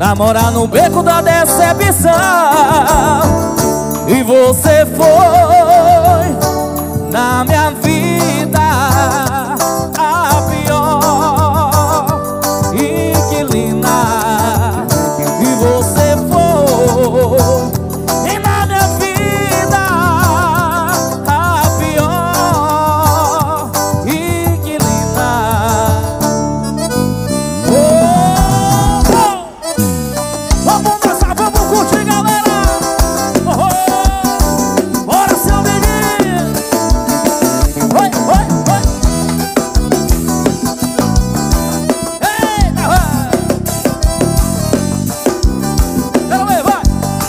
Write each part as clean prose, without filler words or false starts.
namorar no beco da decepção. E você foi na minha vida a pior inquilina. E você foi na minha vida a pior inquilina. Vamos dançar, vamos curtir, galera. Bora, seu menino. Oi, oi, oi. Eita, vai. Quero ver, vai.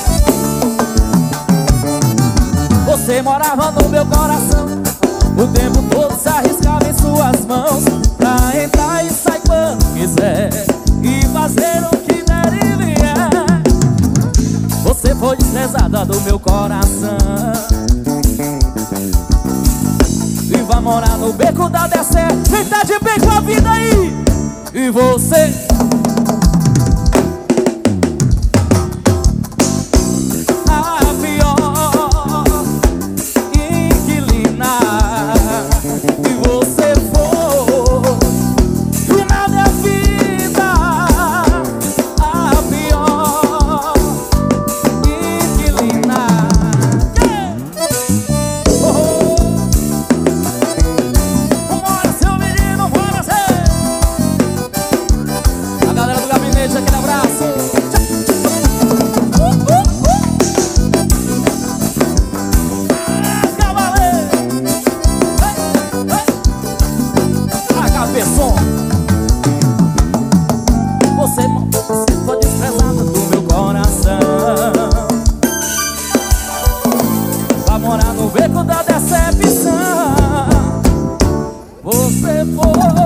Você morava no meu coração, o tempo todo se arriscava em suas mãos, pra entrar e sair quando quiser e fazer o que der e vier. Você foi desprezada do meu coração e vai morar no beco da deserta. Quem tá de bem com a vida aí? E você a pior inquilina. E você foi na minha vida a pior inquilina. Vambora, seu menino, bora ser. A galera do gabinete, aquele abraço. Cavaleiro. A cabeção. Você foi desprezada do meu coração, vai morar no beco da decepção. Você foi